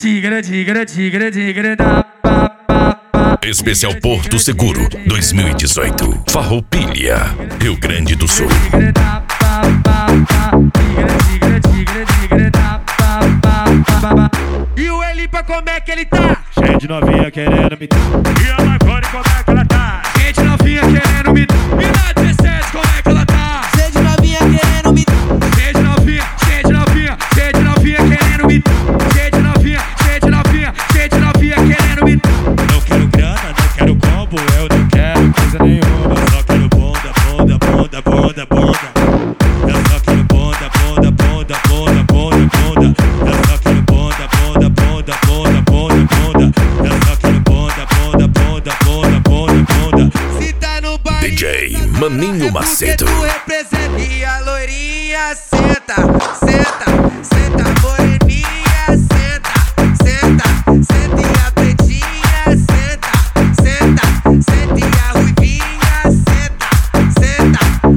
Tigre, tigre, tigre, tigre, da pa pa pa. Especial Porto Seguro 2018. Farroupilha, Rio Grande do Sul. Tigre, da pa pa pa. Tigre, tigre, tigre, tigre, da pa pa pa pa. E o Elipa, como é que ele tá? Cheio de novinha querendo me... E a Marconi, como é que ela tá? Gente novinha querendo me... E na 17, como é que ela tá? Gente novinha querendo me... Gente novinha, gente novinha, gente novinha querendo me... Gente novinha, gente novinha, gente novinha querendo me... Não quero grana, não quero combo, eu não quero coisa nenhuma. Só quero bonda, bonda, bonda, bonda, bonda. Eu só quero bonda, bonda, bonda, bonda, bonda, bonda. Eu só quero bonda, bonda, bonda, bonda, bonda, bonda. Eu só quero bonda, bonda, bonda, bonda, bonda, bonda. Se tá no baile, DJ Maninho Macedo. tu representa. E a loirinha senta, senta, senta, moreninha senta, senta, senta. E a pretinha senta, senta, senta. E a ruivinha senta, senta.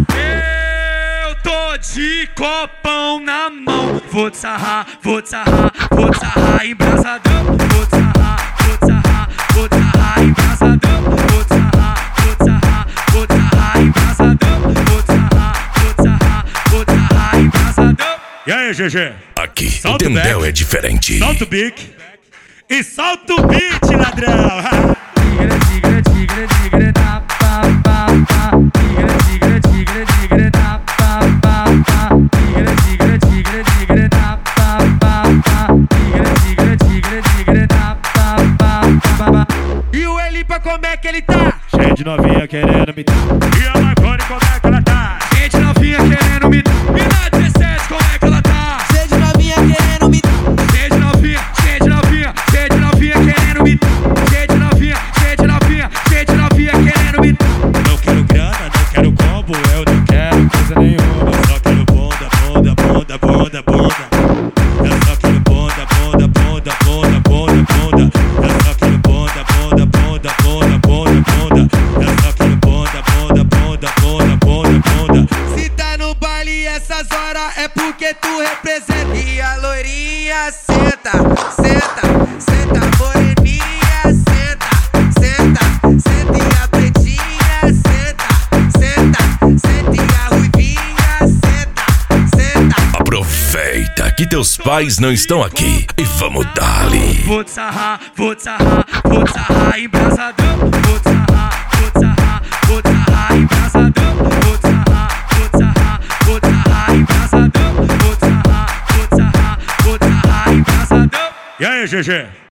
Eu tô de copão na mão. Vou te sarrar, vou te sarrar, vou te sarrar embrasadão. Vou te sarrar, vou te sarrar, vou te sarrar embrasadão. Vou te sarrar, vou te sarrar, vou te sarrar embrasadão. Vou te sarrar, vou te sarrar, vou te sarrar embrasadão. E aí, GG? Aqui o Solta o Tendel back. é diferente. Solta o bique e solta o beat, ladrão. Tigre, tigre, tigre, tigre, da pa pa pa. Tigre, tigre, tigre, tigre, da pa pa pa. Tigre, tigre, tigre, tigre, da pa pa pa. Tigre, tigre, tigre, tigre, da pa pa pa. E o Elipa, como é que ele tá? Cheio de novinha querendo me... E a Marconi, como é que ela tá? Gente novinha querendo me... E na 17, como é que ela tá? Gente novinha querendo me... Gente novinha, gente novinha, gente novinha querendo me... Gente novinha, gente novinha, gente novinha querendo me... Não quero grana, não quero combo, eu não quero coisa nenhuma. Só quero bonda, bonda, bonda, bonda, bonda. Eu só quero bonda, bonda, bonda, bonda, bonda, bonda. Eu só quero bonda, bonda, bonda, bonda, bonda, bonda. Eu só quero bonda, bonda, bonda, bonda, bonda, bonda. Se tá no baile essas horas é porque tu representa. E a loirinha senta, senta, senta, moreninha senta, senta, senta. E a pretinha senta, senta, senta. E a ruivinha senta, senta. Aproveita que teus pais não estão aqui e vamos dar-lhe. Vou te sarrar, vou te sarrar, vou te sarrar embrasadão. Vou te sarrar, vou te sarrar, vou te sarrar embrasadão. Vou te sarrar, vou te sarrar, vou te sarrar embrasadão. Vou te sarrar, vou te sarrar, vou te sarrar embrasadão. E aí, GG?